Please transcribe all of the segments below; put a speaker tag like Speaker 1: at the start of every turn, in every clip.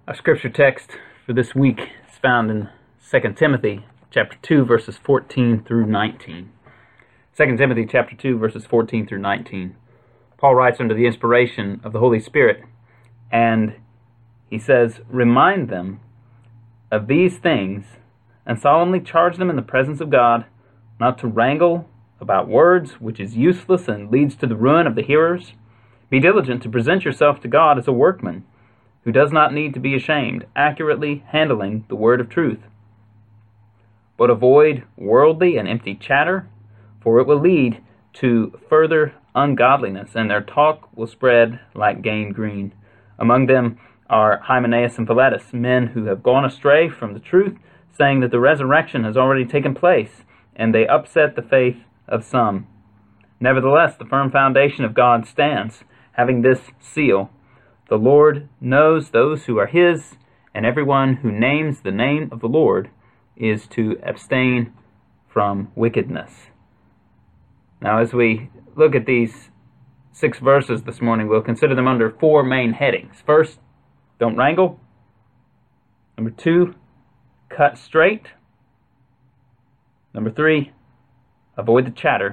Speaker 1: Our scripture text for this week is found in 2 Timothy chapter 2, verses 14 through 19. 2 Timothy chapter 2, verses 14 through 19. Paul writes under the inspiration of the Holy Spirit, and he says, "Remind them of these things, and solemnly charge them in the presence of God, not to wrangle about words, which is useless and leads to the ruin of the hearers. Be diligent to present yourself to God as a workman, who does not need to be ashamed, accurately handling the word of truth. But avoid worldly and empty chatter, for it will lead to further ungodliness, and their talk will spread like gangrene. Among them are Hymenaeus and Philetus, men who have gone astray from the truth, saying that the resurrection has already taken place, and they upset the faith of some. Nevertheless, the firm foundation of God stands, having this seal: the Lord knows those who are his, and everyone who names the name of the Lord is to abstain from wickedness." Now, as we look at these 6 verses this morning, we'll consider them under 4 main headings. First, don't wrangle. Number 2, cut straight. Number 3, avoid the chatter.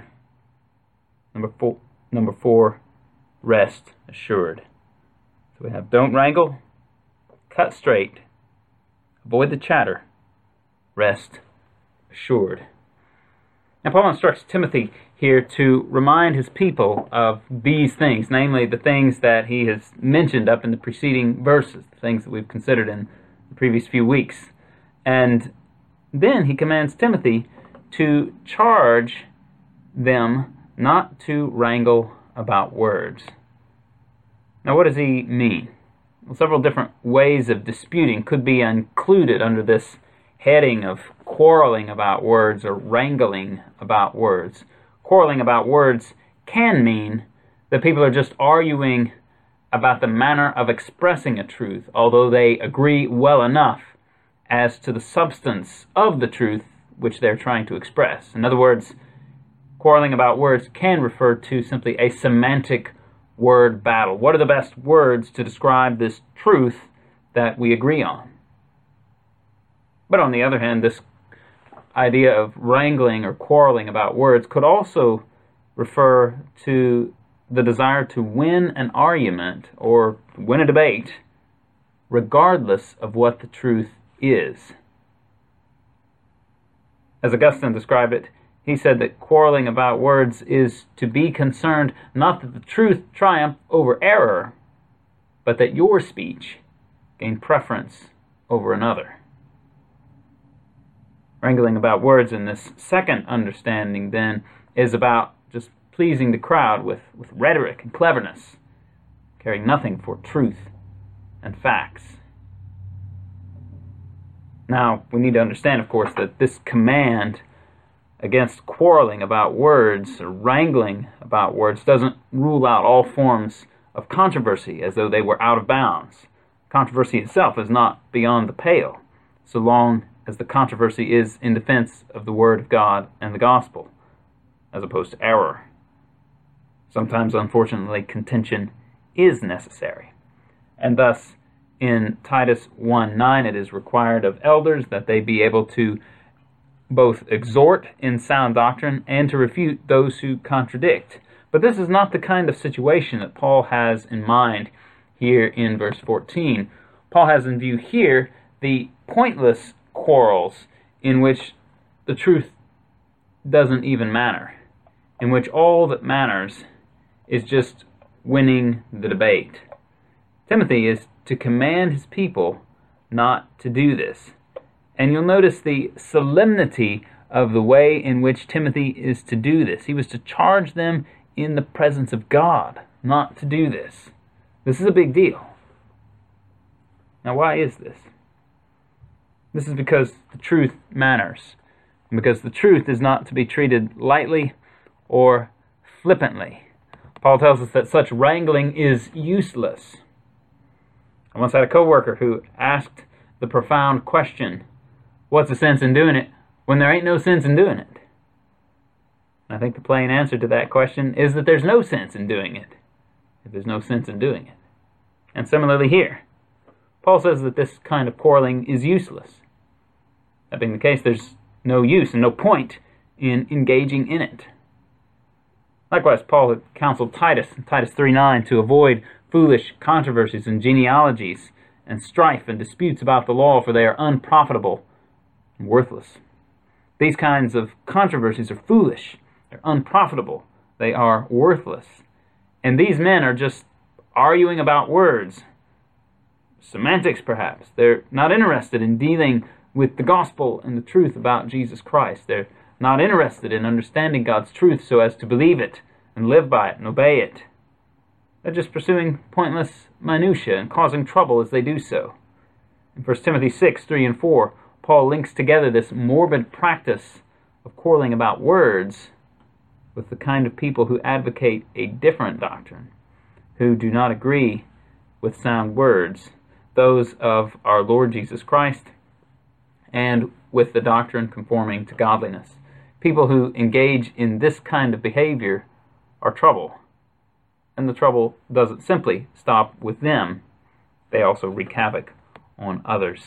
Speaker 1: Number 4, rest assured. So we have don't wrangle, cut straight, avoid the chatter, rest assured. Now Paul instructs Timothy here to remind his people of these things, namely the things that he has mentioned up in the preceding verses, the things that we've considered in the previous few weeks. And then he commands Timothy to charge them not to wrangle about words. Now, what does he mean? Well, several different ways of disputing could be included under this heading of quarreling about words or wrangling about words. Quarreling about words can mean that people are just arguing about the manner of expressing a truth, although they agree well enough as to the substance of the truth which they're trying to express. In other words, quarreling about words can refer to simply a semantic word battle. What are the best words to describe this truth that we agree on? But on the other hand, this idea of wrangling or quarreling about words could also refer to the desire to win an argument or win a debate regardless of what the truth is. As Augustine described it, he said that quarreling about words is to be concerned not that the truth triumph over error, but that your speech gain preference over another. Wrangling about words in this second understanding, then, is about just pleasing the crowd with rhetoric and cleverness, caring nothing for truth and facts. Now, we need to understand, of course, that this command against quarreling about words or wrangling about words doesn't rule out all forms of controversy as though they were out of bounds. Controversy itself is not beyond the pale, so long as the controversy is in defense of the Word of God and the Gospel, as opposed to error. Sometimes, unfortunately, contention is necessary, and thus in Titus 1:9 it is required of elders that they be able to both exhort in sound doctrine and to refute those who contradict. But this is not the kind of situation that Paul has in mind here in verse 14. Paul has in view here the pointless quarrels in which the truth doesn't even matter, in which all that matters is just winning the debate. Timothy is to command his people not to do this. And you'll notice the solemnity of the way in which Timothy is to do this. He was to charge them in the presence of God not to do this. This is a big deal. Now, why is this? This is because the truth matters, and because the truth is not to be treated lightly or flippantly. Paul tells us that such wrangling is useless. I once had a coworker who asked the profound question, "What's the sense in doing it when there ain't no sense in doing it?" I think the plain answer to that question is that there's no sense in doing it, if there's no sense in doing it. And similarly here, Paul says that this kind of quarreling is useless. That being the case, there's no use and no point in engaging in it. Likewise, Paul had counseled Titus in Titus 3:9 to avoid foolish controversies and genealogies and strife and disputes about the law, for they are unprofitable and worthless. These kinds of controversies are foolish, they're unprofitable, they are worthless. And these men are just arguing about words, semantics perhaps. They're not interested in dealing with the gospel and the truth about Jesus Christ. They're not interested in understanding God's truth so as to believe it and live by it and obey it. They're just pursuing pointless minutiae and causing trouble as they do so. In 1 Timothy 6:3-4, Paul links together this morbid practice of quarreling about words with the kind of people who advocate a different doctrine, who do not agree with sound words, those of our Lord Jesus Christ, and with the doctrine conforming to godliness. People who engage in this kind of behavior are trouble. And the trouble doesn't simply stop with them. They also wreak havoc on others.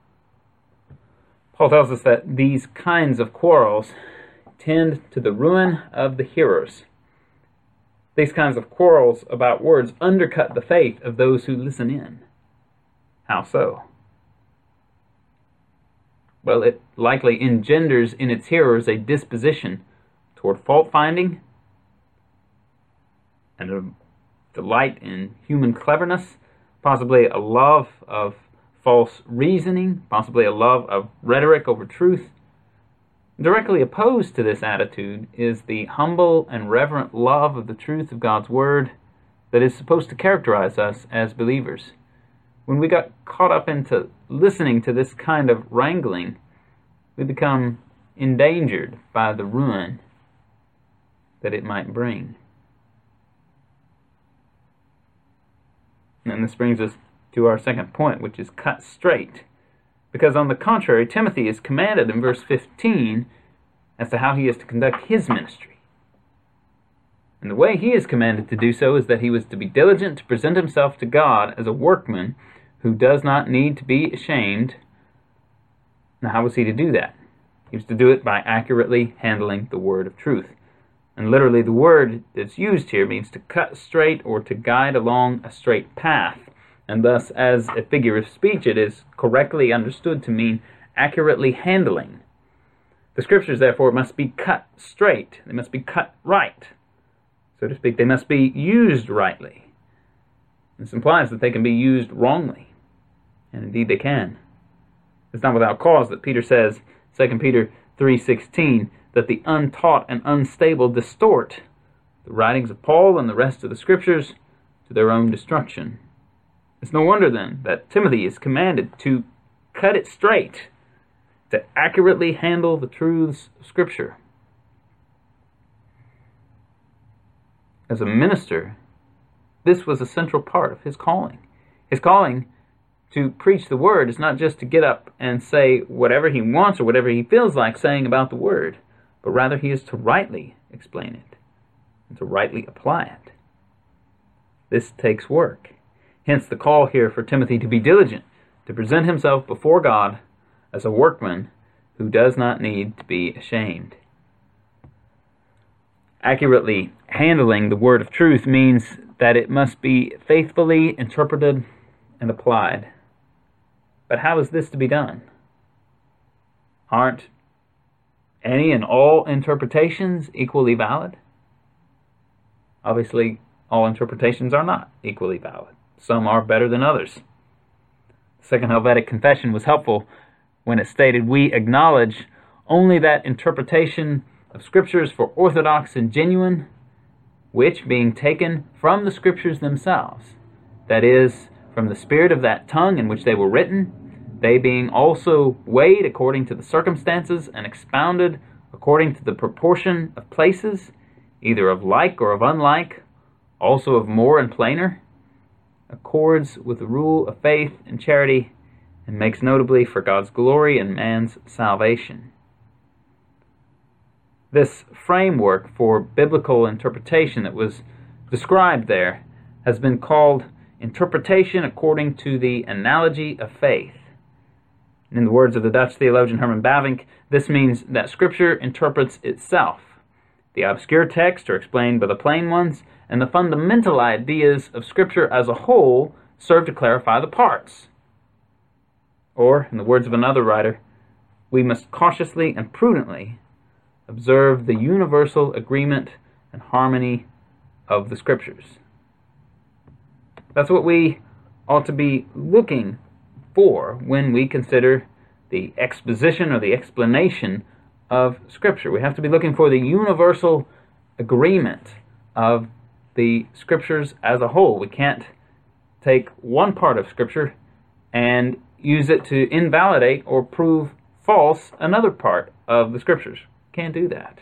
Speaker 1: Paul tells us that these kinds of quarrels tend to the ruin of the hearers. These kinds of quarrels about words undercut the faith of those who listen in. How so? Well, it likely engenders in its hearers a disposition toward fault-finding and a delight in human cleverness, possibly a love of false reasoning, possibly a love of rhetoric over truth. Directly opposed to this attitude is the humble and reverent love of the truth of God's Word that is supposed to characterize us as believers. When we got caught up into listening to this kind of wrangling, we become endangered by the ruin that it might bring. And this brings us to our second point, which is cut straight. Because on the contrary, Timothy is commanded in verse 15 as to how he is to conduct his ministry. And the way he is commanded to do so is that he was to be diligent to present himself to God as a workman who does not need to be ashamed. Now, how was he to do that? He was to do it by accurately handling the word of truth. And literally, the word that's used here means to cut straight or to guide along a straight path. And thus, as a figure of speech, it is correctly understood to mean accurately handling. The Scriptures, therefore, must be cut straight. They must be cut right, so to speak. They must be used rightly. This implies that they can be used wrongly. And indeed they can. It's not without cause that Peter says, 2 Peter 3:16, that the untaught and unstable distort the writings of Paul and the rest of the Scriptures to their own destruction. It's no wonder, then, that Timothy is commanded to cut it straight, to accurately handle the truths of Scripture. As a minister, this was a central part of his calling. His calling to preach the Word is not just to get up and say whatever he wants or whatever he feels like saying about the Word, but rather he is to rightly explain it and to rightly apply it. This takes work. Hence the call here for Timothy to be diligent, to present himself before God as a workman who does not need to be ashamed. Accurately handling the word of truth means that it must be faithfully interpreted and applied. But how is this to be done? Aren't any and all interpretations equally valid? Obviously, all interpretations are not equally valid. Some are better than others. The Second Helvetic Confession was helpful when it stated, "We acknowledge only that interpretation of Scriptures for orthodox and genuine, which, being taken from the Scriptures themselves, that is, from the spirit of that tongue in which they were written, they being also weighed according to the circumstances and expounded according to the proportion of places, either of like or of unlike, also of more and plainer, accords with the rule of faith and charity, and makes notably for God's glory and man's salvation." This framework for biblical interpretation that was described there has been called interpretation according to the analogy of faith. And in the words of the Dutch theologian Herman Bavinck, this means that Scripture interprets itself. The obscure texts are explained by the plain ones, and the fundamental ideas of Scripture as a whole serve to clarify the parts. Or, in the words of another writer, we must cautiously and prudently observe the universal agreement and harmony of the Scriptures. That's what we ought to be looking for when we consider the exposition or the explanation of Scripture. We have to be looking for the universal agreement of the Scriptures as a whole. We can't take one part of Scripture and use it to invalidate or prove false another part of the Scriptures. Can't do that.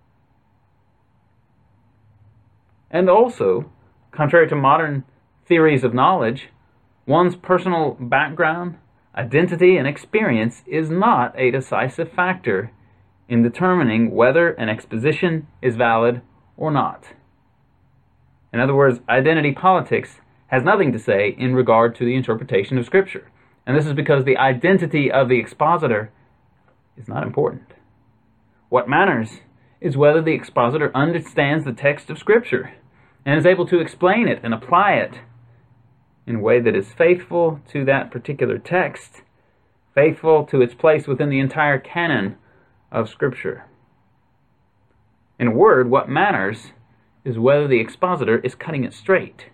Speaker 1: And also, contrary to modern theories of knowledge, one's personal background, identity, and experience is not a decisive factor in determining whether an exposition is valid or not. In other words, identity politics has nothing to say in regard to the interpretation of Scripture. And this is because the identity of the expositor is not important. What matters is whether the expositor understands the text of Scripture and is able to explain it and apply it in a way that is faithful to that particular text, faithful to its place within the entire canon of Scripture. In a word, what matters is whether the expositor is cutting it straight.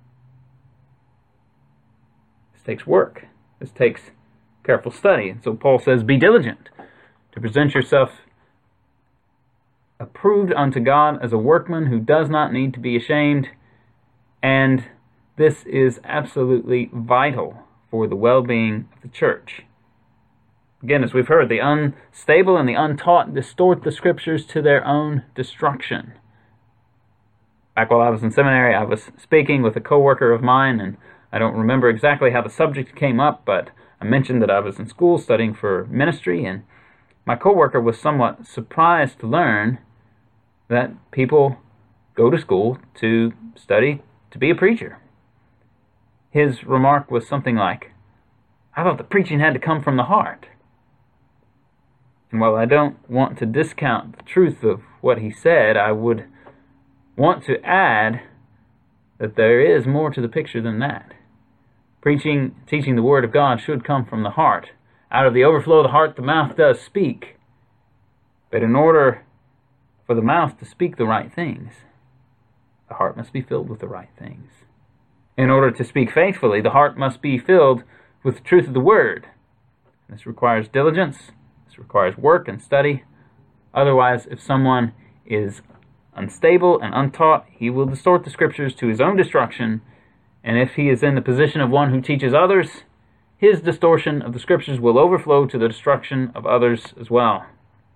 Speaker 1: This takes work. This takes careful study. And so Paul says, be diligent to present yourself approved unto God as a workman who does not need to be ashamed. And this is absolutely vital for the well-being of the church. Again, as we've heard, the unstable and the untaught distort the Scriptures to their own destruction. Back while I was in seminary, I was speaking with a coworker of mine, and I don't remember exactly how the subject came up, but I mentioned that I was in school studying for ministry, and my coworker was somewhat surprised to learn that people go to school to study to be a preacher. His remark was something like, I thought the preaching had to come from the heart. And while I don't want to discount the truth of what he said, I would want to add that there is more to the picture than that. Preaching, teaching the Word of God should come from the heart. Out of the overflow of the heart, the mouth does speak. But in order for the mouth to speak the right things, the heart must be filled with the right things. In order to speak faithfully, the heart must be filled with the truth of the Word. This requires diligence. This requires work and study. Otherwise, if someone is unstable and untaught, he will distort the Scriptures to his own destruction. And if he is in the position of one who teaches others, his distortion of the Scriptures will overflow to the destruction of others as well.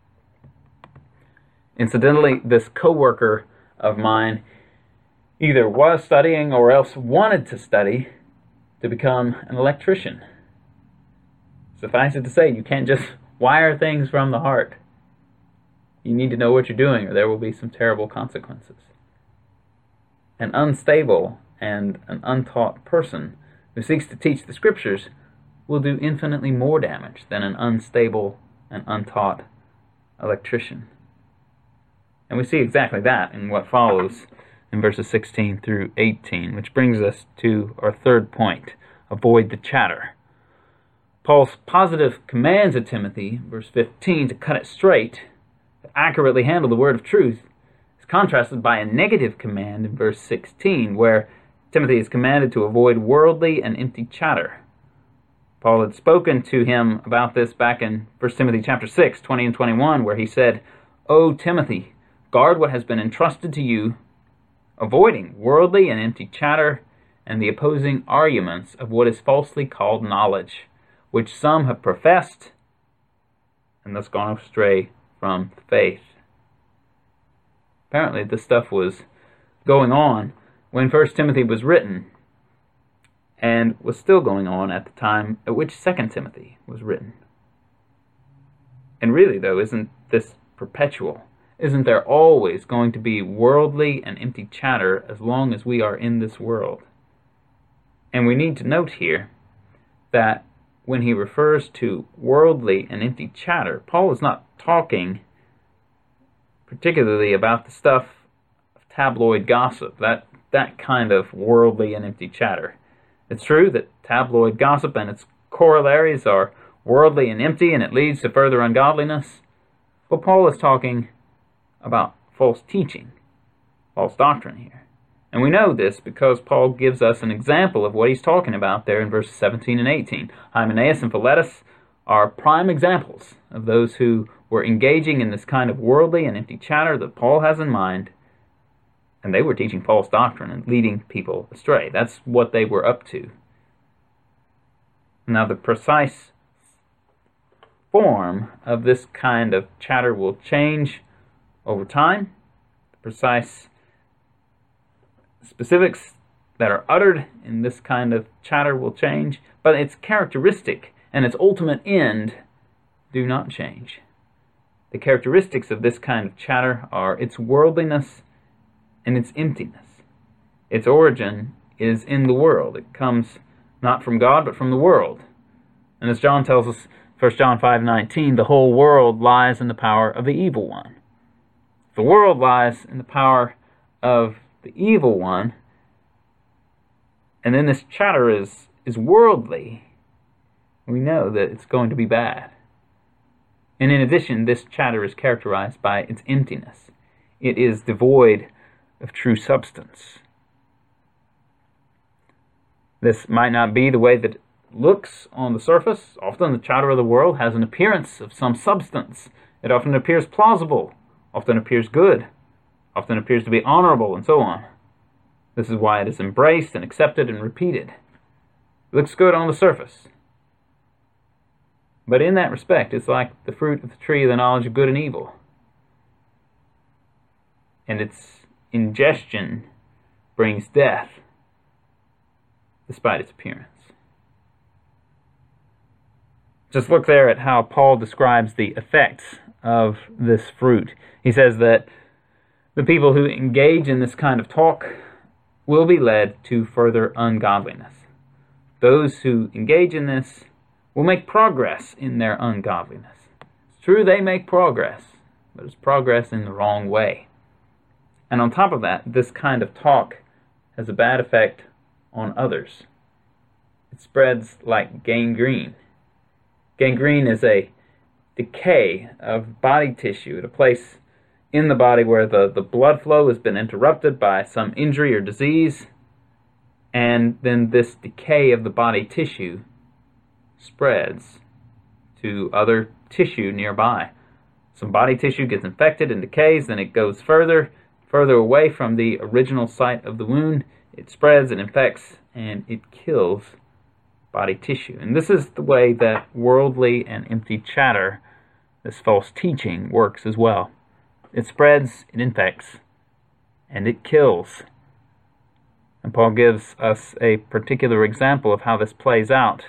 Speaker 1: Incidentally, this co-worker of mine either was studying or else wanted to study to become an electrician. Suffice it to say, you can't just wire things from the heart. You need to know what you're doing, or there will be some terrible consequences. An unstable and an untaught person who seeks to teach the Scriptures will do infinitely more damage than an unstable and untaught electrician. And we see exactly that in what follows in verses 16 through 18, which brings us to our third point, avoid the chatter. Paul's positive command to Timothy, verse 15, to cut it straight, to accurately handle the word of truth, is contrasted by a negative command in verse 16, where Timothy is commanded to avoid worldly and empty chatter. Paul had spoken to him about this back in 1 Timothy chapter 6, 20 and 21, where he said, O Timothy, guard what has been entrusted to you, avoiding worldly and empty chatter and the opposing arguments of what is falsely called knowledge, which some have professed and thus gone astray from faith. Apparently this stuff was going on when 1 Timothy was written, and was still going on at the time at which 2 Timothy was written. And really, though, isn't this perpetual? Isn't there always going to be worldly and empty chatter as long as we are in this world? And we need to note here that when he refers to worldly and empty chatter, Paul is not talking particularly about the stuff of tabloid gossip, that kind of worldly and empty chatter. It's true that tabloid gossip and its corollaries are worldly and empty, and it leads to further ungodliness. But Paul is talking about false teaching, false doctrine here. And we know this because Paul gives us an example of what he's talking about there in verses 17 and 18. Hymenaeus and Philetus are prime examples of those who were engaging in this kind of worldly and empty chatter that Paul has in mind, and they were teaching false doctrine and leading people astray. That's what they were up to. Now, the precise form of this kind of chatter will change over time. The precise specifics that are uttered in this kind of chatter will change, but its characteristic and its ultimate end do not change. The characteristics of this kind of chatter are its worldliness and its emptiness. Its origin is in the world. It comes not from God, but from the world. And as John tells us, 1 John 5:19, the whole world lies in the power of the evil one. The world lies in the power of the evil one, and then this chatter is worldly. We know that it's going to be bad. And in addition, this chatter is characterized by its emptiness. It is devoid of true substance. This might not be the way that it looks on the surface. Often the chatter of the world has an appearance of some substance. It often appears plausible, often appears good, often appears to be honorable, and so on. This is why it is embraced and accepted and repeated. It looks good on the surface. But in that respect, it's like the fruit of the tree of the knowledge of good and evil. And its ingestion brings death, despite its appearance. Just look there at how Paul describes the effects of this fruit. He says that the people who engage in this kind of talk will be led to further ungodliness. Those who engage in this will make progress in their ungodliness. It's true they make progress, but it's progress in the wrong way. And on top of that, this kind of talk has a bad effect on others. It spreads like gangrene. Gangrene is a decay of body tissue at a place in the body where the blood flow has been interrupted by some injury or disease, and then this decay of the body tissue spreads to other tissue nearby. Some body tissue gets infected and decays, then it goes further away from the original site of the wound. It spreads, it infects, and it kills body tissue. And this is the way that worldly and empty chatter, this false teaching, works as well. It spreads, it infects, and it kills. And Paul gives us a particular example of how this plays out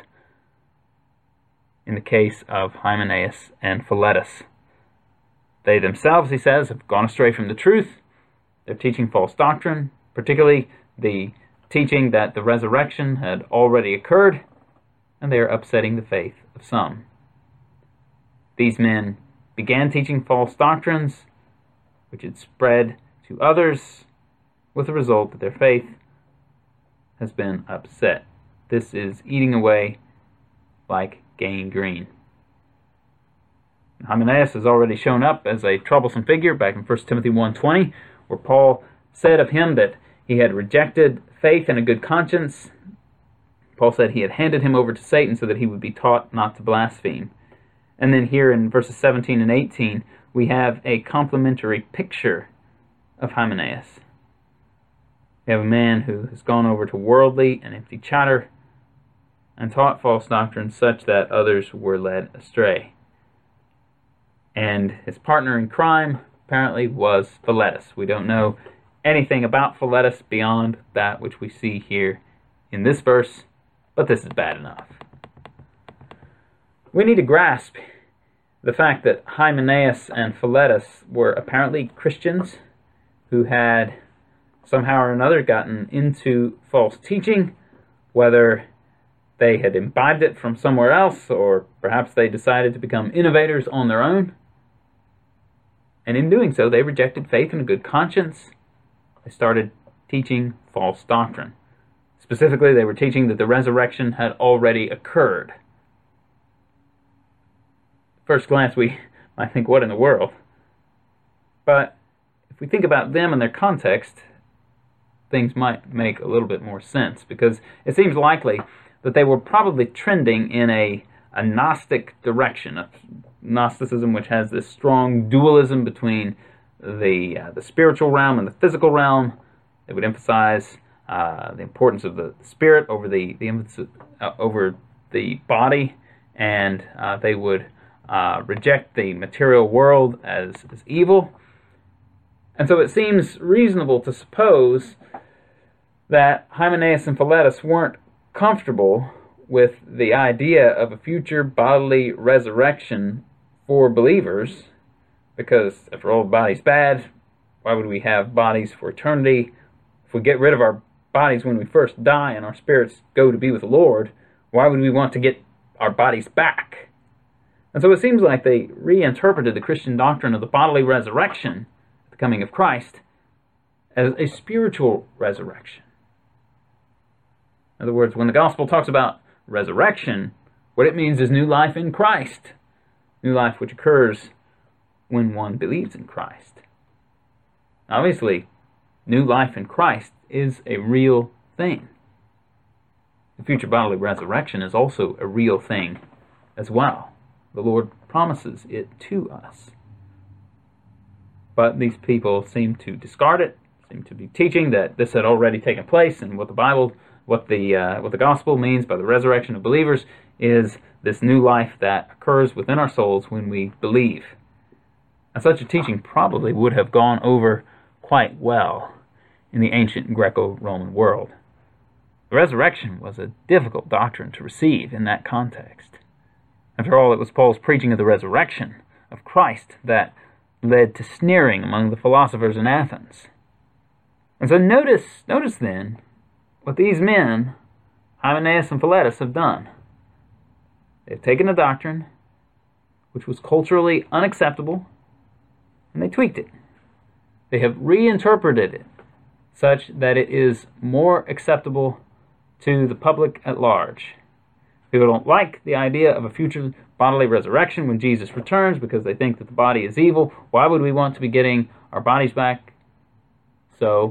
Speaker 1: in the case of Hymenaeus and Philetus. They themselves, he says, have gone astray from the truth. They're teaching false doctrine, particularly the teaching that the resurrection had already occurred, and they are upsetting the faith of some. These men began teaching false doctrines, which had spread to others, with the result that their faith has been upset. This is eating away like gangrene. Hymenaeus has already shown up as a troublesome figure back in 1 Timothy 1:20, where Paul said of him that he had rejected faith and a good conscience. Paul said he had handed him over to Satan so that he would be taught not to blaspheme. And then here in verses 17 and 18, we have a complementary picture of Hymenaeus. We have a man who has gone over to worldly and empty chatter and taught false doctrine such that others were led astray. And his partner in crime apparently was Philetus. We don't know anything about Philetus beyond that which we see here in this verse, but this is bad enough. We need to grasp the fact that Hymenaeus and Philetus were apparently Christians who had somehow or another gotten into false teaching, whether they had imbibed it from somewhere else, or perhaps they decided to become innovators on their own. And in doing so, they rejected faith and a good conscience. They started teaching false doctrine. Specifically, they were teaching that the resurrection had already occurred. At first glance, we might think, what in the world? But if we think about them and their context, things might make a little bit more sense, because it seems likely that they were probably trending in a Gnostic direction, a Gnosticism which has this strong dualism between the spiritual realm and the physical realm. They would emphasize the importance of the spirit over the over the body, and they would reject the material world as evil. And so it seems reasonable to suppose that Hymenaeus and Philetus weren't comfortable with the idea of a future bodily resurrection for believers, because after all, the body's bad. Why would we have bodies for eternity? If we get rid of our bodies when we first die and our spirits go to be with the Lord, why would we want to get our bodies back? And so it seems like they reinterpreted the Christian doctrine of the bodily resurrection, the coming of Christ, as a spiritual resurrection. In other words, when the gospel talks about resurrection, what it means is new life in Christ. New life which occurs when one believes in Christ. Obviously, new life in Christ is a real thing. The future bodily resurrection is also a real thing as well. The Lord promises it to us. But these people seem to discard it, seem to be teaching that this had already taken place, and what the gospel means by the resurrection of believers is this new life that occurs within our souls when we believe. And such a teaching probably would have gone over quite well in the ancient Greco-Roman world. The resurrection was a difficult doctrine to receive in that context. After all, it was Paul's preaching of the resurrection of Christ that led to sneering among the philosophers in Athens. And so notice then what these men, Hymenaeus and Philetus, have done. They've taken a doctrine which was culturally unacceptable, and they tweaked it. They have reinterpreted it such that it is more acceptable to the public at large. People don't like the idea of a future bodily resurrection when Jesus returns because they think that the body is evil. Why would we want to be getting our bodies back? So,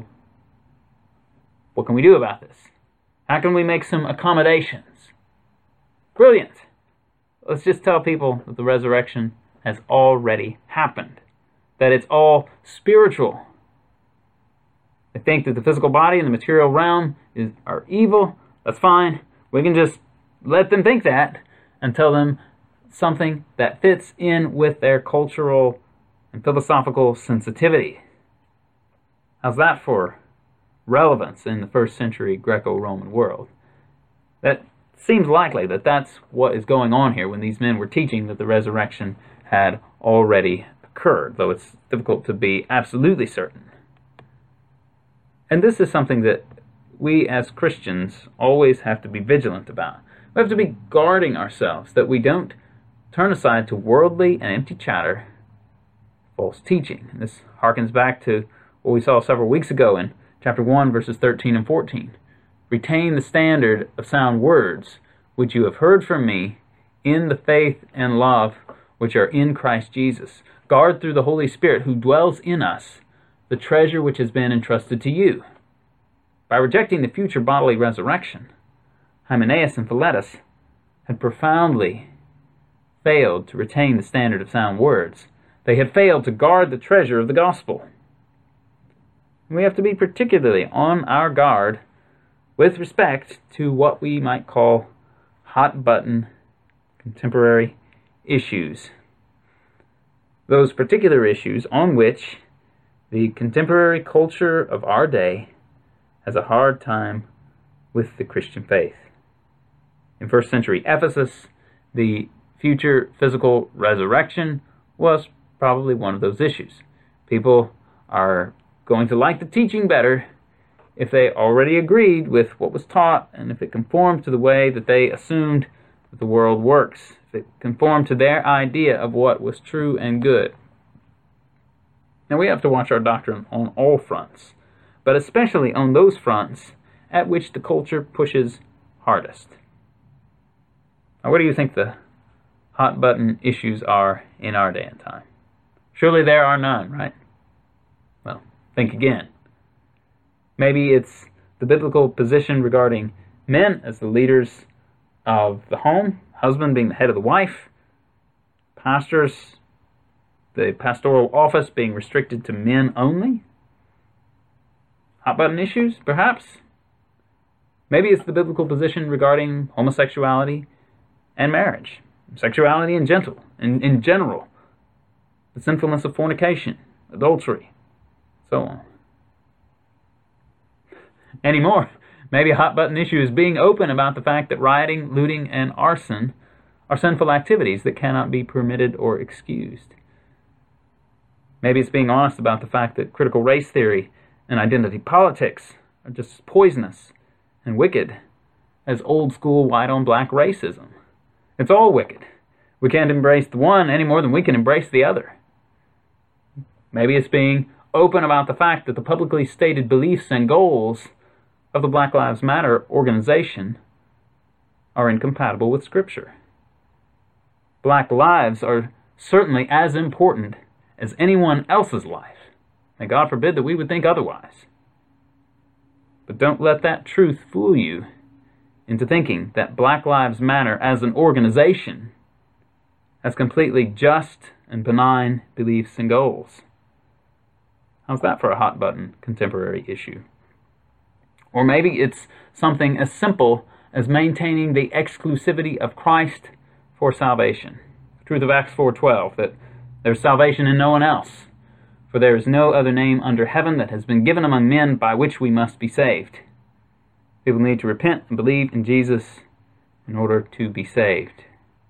Speaker 1: what can we do about this? How can we make some accommodations? Brilliant! Let's just tell people that the resurrection has already happened, that it's all spiritual. They think that the physical body and the material realm are evil. That's fine. We can just let them think that and tell them something that fits in with their cultural and philosophical sensitivity. How's that for relevance in the first century Greco-Roman world? That seems likely that that's what is going on here when these men were teaching that the resurrection had already occurred, though it's difficult to be absolutely certain. And this is something that we as Christians always have to be vigilant about. We have to be guarding ourselves that we don't turn aside to worldly and empty chatter, false teaching. And this harkens back to what we saw several weeks ago in chapter 1, verses 13 and 14. Retain the standard of sound words, which you have heard from me, in the faith and love which are in Christ Jesus. Guard through the Holy Spirit who dwells in us the treasure which has been entrusted to you. By rejecting the future bodily resurrection, Hymenaeus and Philetus had profoundly failed to retain the standard of sound words. They had failed to guard the treasure of the gospel. We have to be particularly on our guard with respect to what we might call hot-button contemporary issues. Those particular issues on which the contemporary culture of our day has a hard time with the Christian faith. In first century Ephesus, the future physical resurrection was probably one of those issues. People are going to like the teaching better if they already agreed with what was taught and if it conformed to the way that they assumed that the world works, if it conformed to their idea of what was true and good. Now we have to watch our doctrine on all fronts, but especially on those fronts at which the culture pushes hardest. Now, what do you think the hot-button issues are in our day and time? Surely there are none, right? Well, think again. Maybe it's the biblical position regarding men as the leaders of the home, husband being the head of the wife, pastors, the pastoral office being restricted to men only. Hot-button issues, perhaps? Maybe it's the biblical position regarding homosexuality and marriage, sexuality in general, the sinfulness of fornication, adultery, so on. Anymore, maybe a hot-button issue is being open about the fact that rioting, looting, and arson are sinful activities that cannot be permitted or excused. Maybe it's being honest about the fact that critical race theory and identity politics are just as poisonous and wicked as old-school white-on-black racism. It's all wicked. We can't embrace the one any more than we can embrace the other. Maybe it's being open about the fact that the publicly stated beliefs and goals of the Black Lives Matter organization are incompatible with Scripture. Black lives are certainly as important as anyone else's life, and God forbid that we would think otherwise. But don't let that truth fool you into thinking that Black Lives Matter as an organization has completely just and benign beliefs and goals. How's that for a hot-button contemporary issue? Or maybe it's something as simple as maintaining the exclusivity of Christ for salvation. The truth of Acts 4:12, that there's salvation in no one else, for there is no other name under heaven that has been given among men by which we must be saved. People need to repent and believe in Jesus in order to be saved.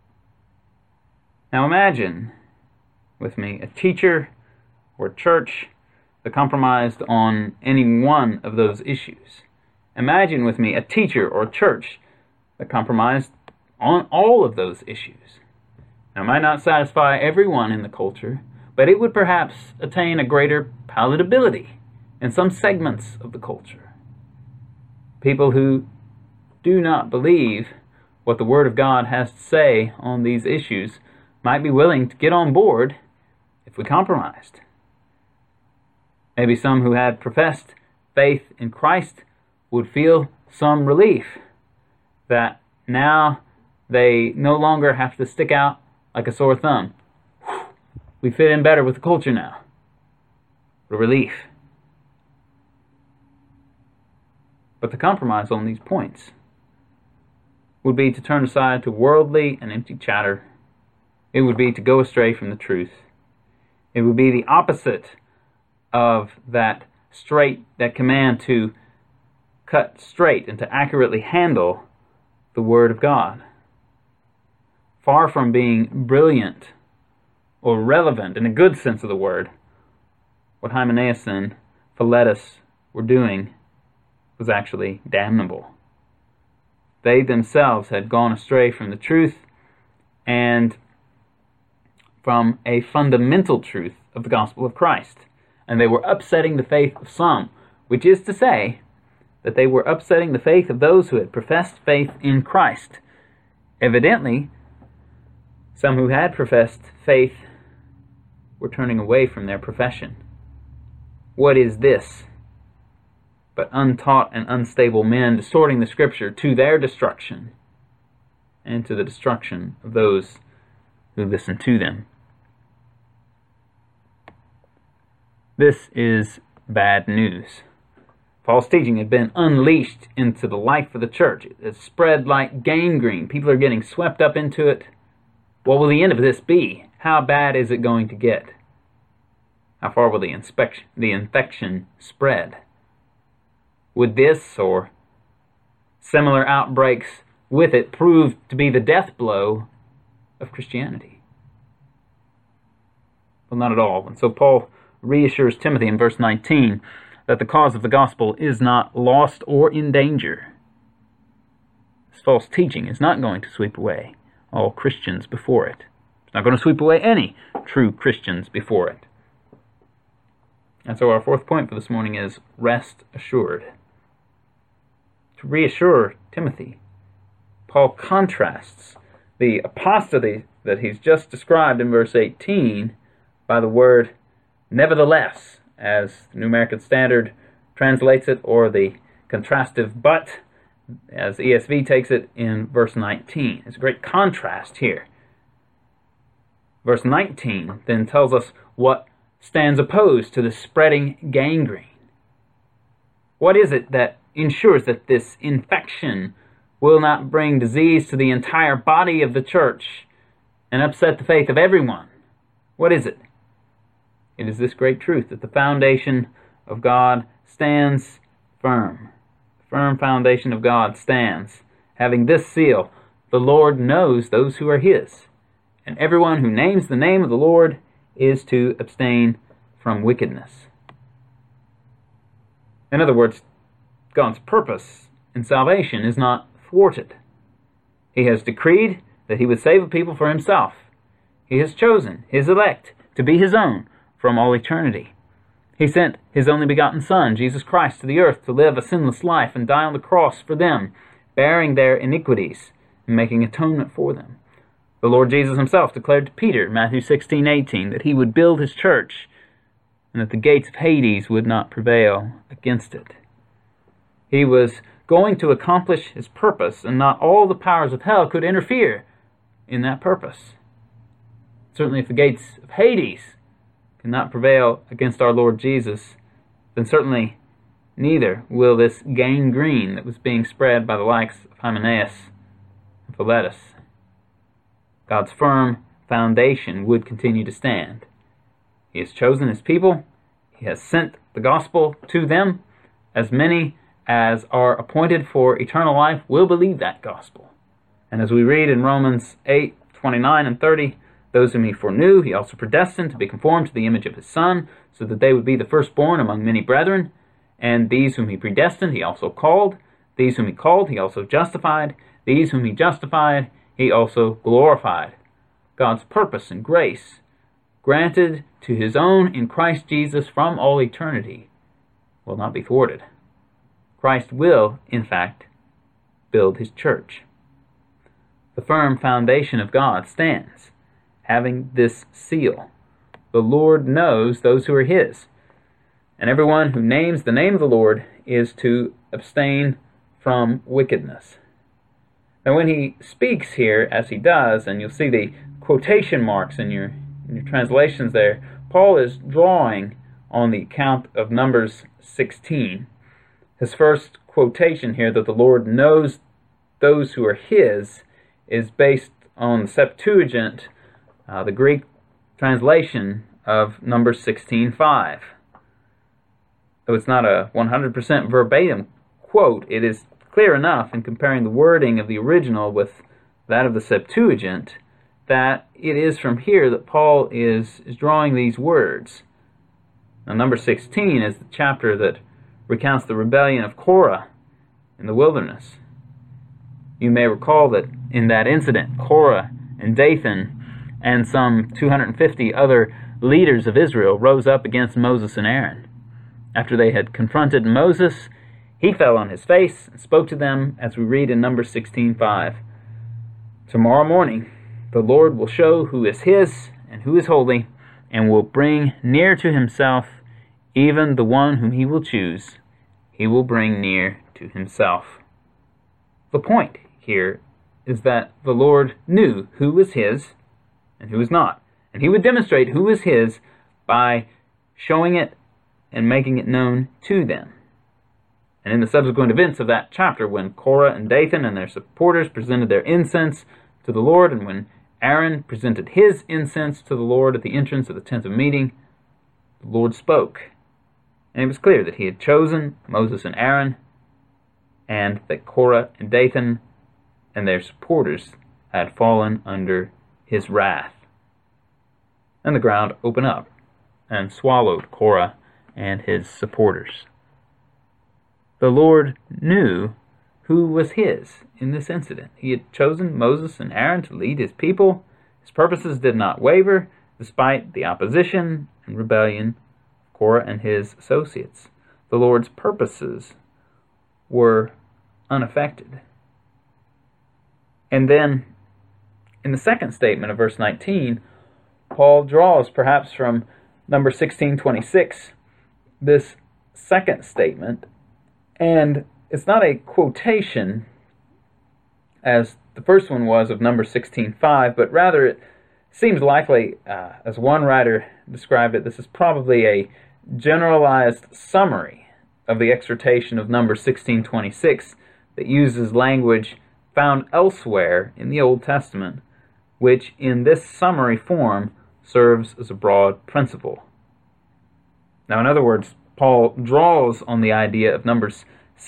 Speaker 1: Now imagine with me a teacher or a church that compromised on any one of those issues. Imagine with me a teacher or a church that compromised on all of those issues. Now, it might not satisfy everyone in the culture, but it would perhaps attain a greater palatability in some segments of the culture. People who do not believe what the Word of God has to say on these issues might be willing to get on board if we compromised. Maybe some who had professed faith in Christ would feel some relief that now they no longer have to stick out like a sore thumb. We fit in better with the culture now. A relief. But the compromise on these points would be to turn aside to worldly and empty chatter. It would be to go astray from the truth. It would be the opposite of that command to cut straight and to accurately handle the Word of God. Far from being brilliant or relevant in a good sense of the word, what Hymenaeus and Philetus were doing was actually damnable. They themselves had gone astray from the truth and from a fundamental truth of the gospel of Christ. And they were upsetting the faith of some, which is to say that they were upsetting the faith of those who had professed faith in Christ. Evidently, some who had professed faith were turning away from their profession. What is this but untaught and unstable men distorting the Scripture to their destruction and to the destruction of those who listen to them? This is bad news. False teaching had been unleashed into the life of the church. It has spread like gangrene. People are getting swept up into it. What will the end of this be? How bad is it going to get? How far will the infection spread? Would this or similar outbreaks with it prove to be the death blow of Christianity? Well, not at all. And so Paul reassures Timothy in verse 19 that the cause of the gospel is not lost or in danger. This false teaching is not going to sweep away all Christians before it. It's not going to sweep away any true Christians before it. And so our fourth point for this morning is rest assured. To reassure Timothy, Paul contrasts the apostasy that he's just described in verse 18 by the word nevertheless, as the New American Standard translates it, or the contrastive but, as ESV takes it in verse 19. There's a great contrast here. Verse 19 then tells us what stands opposed to the spreading gangrene. What is it that ensures that this infection will not bring disease to the entire body of the church and upset the faith of everyone? What is it? It is this great truth that the foundation of God stands firm. The firm foundation of God stands, having this seal: the Lord knows those who are His, and everyone who names the name of the Lord is to abstain from wickedness. In other words, God's purpose in salvation is not thwarted. He has decreed that He would save a people for Himself. He has chosen His elect to be His own from all eternity. He sent His only begotten Son, Jesus Christ, to the earth to live a sinless life and die on the cross for them, bearing their iniquities and making atonement for them. The Lord Jesus Himself declared to Peter, Matthew 16:18, that He would build His church and that the gates of Hades would not prevail against it. He was going to accomplish His purpose, and not all the powers of hell could interfere in that purpose. Certainly if the gates of Hades cannot prevail against our Lord Jesus, then certainly neither will this gangrene that was being spread by the likes of Hymenaeus and Philetus. God's firm foundation would continue to stand. He has chosen His people. He has sent the gospel to them. As many as are appointed for eternal life will believe that gospel. And as we read in Romans 8:29 and 30, those whom He foreknew, He also predestined to be conformed to the image of His Son, so that they would be the firstborn among many brethren. And these whom He predestined, He also called. These whom He called, He also justified. These whom He justified, He also glorified. God's purpose and grace, granted to His own in Christ Jesus from all eternity, will not be thwarted. Christ will, in fact, build His church. The firm foundation of God stands, having this seal: the Lord knows those who are His, and everyone who names the name of the Lord is to abstain from wickedness. Now when he speaks here, as he does, and you'll see the quotation marks in your translations there, Paul is drawing on the account of Numbers 16. His first quotation here, that the Lord knows those who are His, is based on the Septuagint, the Greek translation of Numbers 16:5. Though it's not a 100% verbatim quote, it is clear enough in comparing the wording of the original with that of the Septuagint that it is from here that Paul is drawing these words. Now, Numbers 16 is the chapter that recounts the rebellion of Korah in the wilderness. You may recall that in that incident, Korah and Dathan and some 250 other leaders of Israel rose up against Moses and Aaron. After they had confronted Moses, he fell on his face and spoke to them, as we read in Numbers 16:5. Tomorrow morning the Lord will show who is His and who is holy, and will bring near to Himself even the one whom He will choose. He will bring near to Himself. The point here is that the Lord knew who was His and who was not, and He would demonstrate who was His by showing it and making it known to them. And in the subsequent events of that chapter, when Korah and Dathan and their supporters presented their incense to the Lord, and when Aaron presented his incense to the Lord at the entrance of the tent of meeting, the Lord spoke. And it was clear that He had chosen Moses and Aaron, and that Korah and Dathan and their supporters had fallen under His wrath. And the ground opened up and swallowed Korah and his supporters. the Lord knew who was his in this incident. He had chosen Moses and Aaron to lead his people. His purposes did not waver, despite the opposition and rebellion of Korah and his associates. The Lord's purposes were unaffected. And then, in the second statement of verse 19, Paul draws, perhaps from Numbers 16:26, this second statement, and it's not a quotation as the first one was of Numbers 16:5, but rather it seems likely, as one writer described it, this is probably a generalized summary of the exhortation of Numbers 16:26 that uses language found elsewhere in the Old Testament, which in this summary form serves as a broad principle. Now, in other words, Paul draws on the idea of Numbers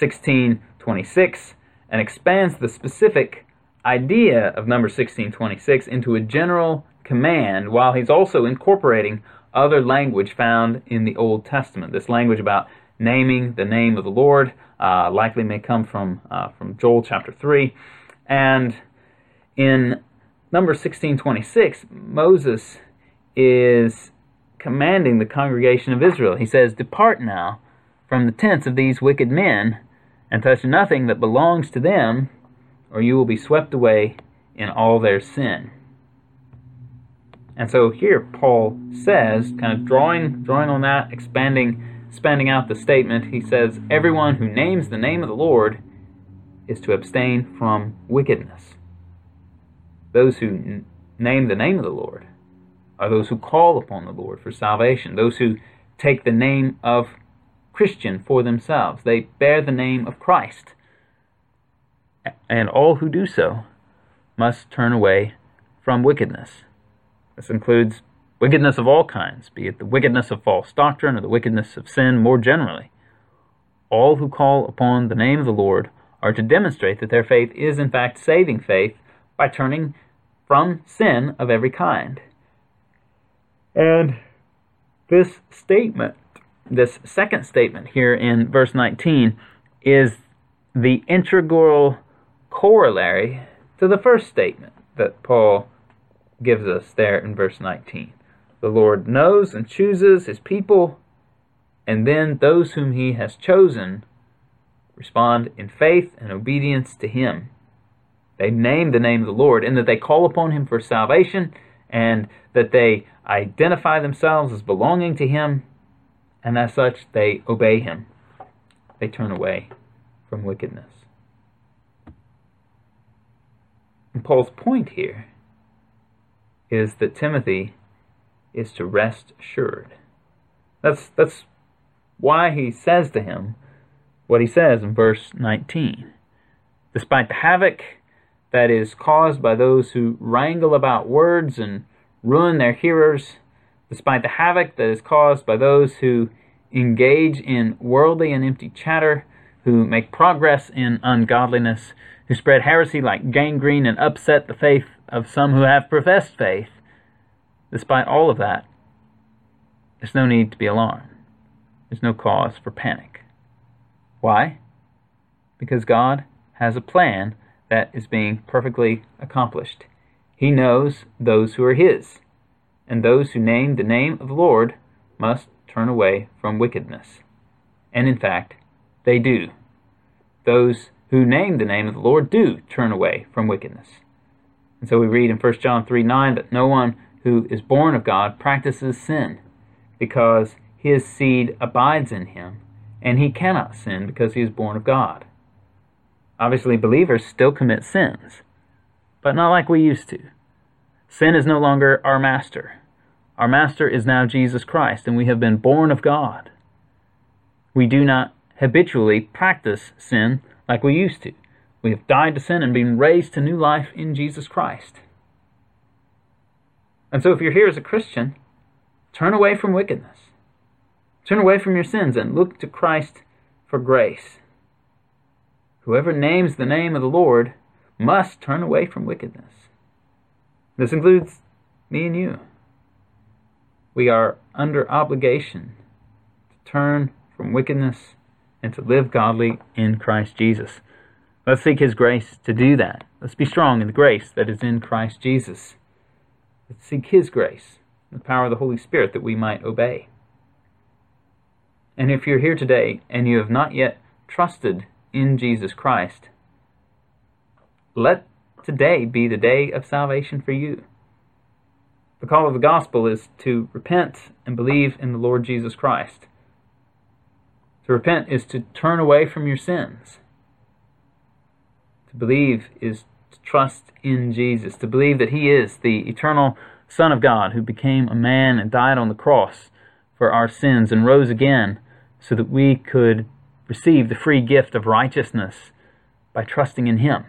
Speaker 1: 16:26 and expands the specific idea of Numbers 16:26 into a general command, while he's also incorporating other language found in the Old Testament. This language about naming the name of the Lord likely may come from Joel chapter 3. And in Numbers 16:26, Moses is commanding the congregation of Israel. He says, "Depart now from the tents of these wicked men, and touch nothing that belongs to them, or you will be swept away in all their sin." And so here Paul says, kind of drawing on that, expanding out the statement, he says, everyone who names the name of the Lord is to abstain from wickedness. Those who name the name of the Lord are those who call upon the Lord for salvation, those who take the name of Christian for themselves. They bear the name of Christ. And all who do so must turn away from wickedness. This includes wickedness of all kinds, be it the wickedness of false doctrine or the wickedness of sin more generally. All who call upon the name of the Lord are to demonstrate that their faith is in fact saving faith by turning from sin of every kind. And this statement, this second statement here in verse 19, is the integral corollary to the first statement that Paul gives us there in verse 19. The Lord knows and chooses his people, and then those whom he has chosen respond in faith and obedience to him. They name the name of the Lord in that they call upon him for salvation, and that they identify themselves as belonging to him, and as such they obey him. They turn away from wickedness. And Paul's point here is that Timothy is to rest assured. That's why he says to him what he says in verse 19. Despite the havoc that is caused by those who wrangle about words and ruin their hearers, despite the havoc that is caused by those who engage in worldly and empty chatter, who make progress in ungodliness, who spread heresy like gangrene and upset the faith of some who have professed faith, despite all of that, there's no need to be alarmed. There's no cause for panic. Why? Because God has a plan that is being perfectly accomplished. He knows those who are his, and those who name the name of the Lord must turn away from wickedness. And in fact, they do. Those who name the name of the Lord do turn away from wickedness. And so we read in 1 John 3:9 that no one who is born of God practices sin, because his seed abides in him, and he cannot sin because he is born of God. Obviously, believers still commit sins, but not like we used to. Sin is no longer our master. Our master is now Jesus Christ, and we have been born of God. We do not habitually practice sin like we used to. We have died to sin and been raised to new life in Jesus Christ. And so if you're here as a Christian, turn away from wickedness. Turn away from your sins and look to Christ for grace. Whoever names the name of the Lord must turn away from wickedness. This includes me and you. We are under obligation to turn from wickedness and to live godly in Christ Jesus. Let's seek His grace to do that. Let's be strong in the grace that is in Christ Jesus. Let's seek His grace, the power of the Holy Spirit, that we might obey. And if you're here today and you have not yet trusted in Jesus Christ, let today be the day of salvation for you. The call of the gospel is to repent and believe in the Lord Jesus Christ. To repent is to turn away from your sins. To believe is to trust in Jesus. To believe that He is the eternal Son of God who became a man and died on the cross for our sins and rose again so that we could receive the free gift of righteousness by trusting in Him.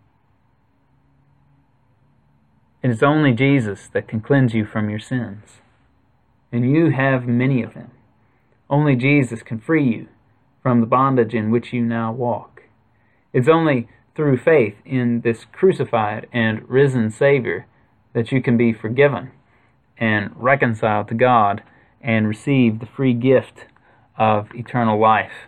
Speaker 1: It is only Jesus that can cleanse you from your sins, and you have many of them. Only Jesus can free you from the bondage in which you now walk. It's only through faith in this crucified and risen Savior that you can be forgiven and reconciled to God and receive the free gift of eternal life.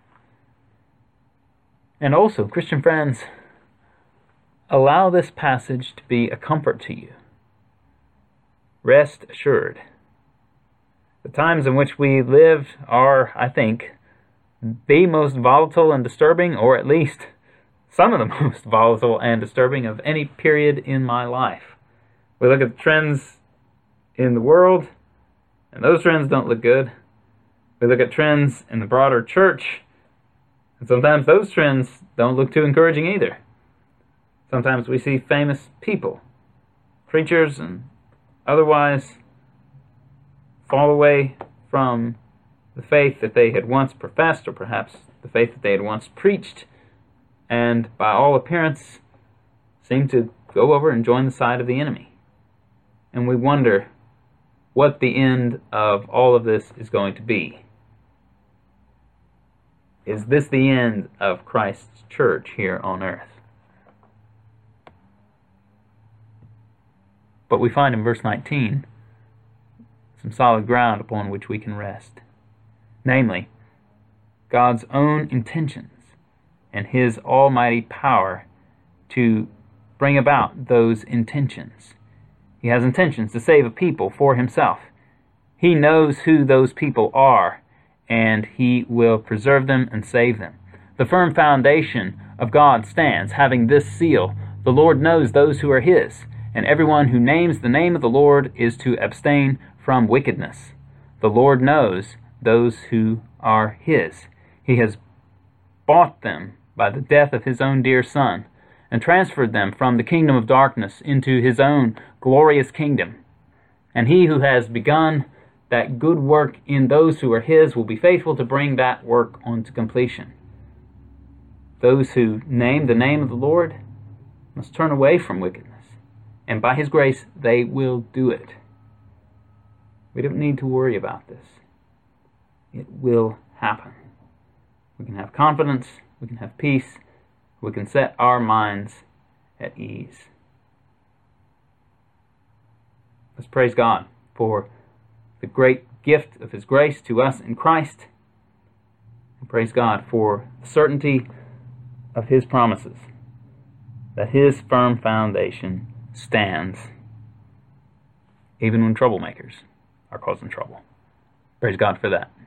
Speaker 1: And also, Christian friends, allow this passage to be a comfort to you. Rest assured. The times in which we live are, I think, the most volatile and disturbing, or at least some of the most volatile and disturbing of any period in my life. We look at the trends in the world, and those trends don't look good. We look at trends in the broader church, and sometimes those trends don't look too encouraging either. Sometimes we see famous people, preachers and otherwise, fall away from the faith that they had once professed, or perhaps the faith that they had once preached, and by all appearance seem to go over and join the side of the enemy. And we wonder what the end of all of this is going to be. Is this the end of Christ's church here on earth? But we find in verse 19 some solid ground upon which we can rest. Namely, God's own intentions and His almighty power to bring about those intentions. He has intentions to save a people for Himself. He knows who those people are, and He will preserve them and save them. The firm foundation of God stands, having this seal: the Lord knows those who are His, and everyone who names the name of the Lord is to abstain from wickedness. The Lord knows those who are His. He has bought them by the death of His own dear Son, and transferred them from the kingdom of darkness into His own glorious kingdom. And He who has begun that good work in those who are His will be faithful to bring that work on to completion. Those who name the name of the Lord must turn away from wickedness, and by His grace they will do it. We don't need to worry about this. It will happen. We can have confidence, we can have peace, we can set our minds at ease. Let's praise God for the great gift of His grace to us in Christ, and praise God for the certainty of His promises, that His firm foundation stands even when troublemakers are causing trouble. Praise God for that.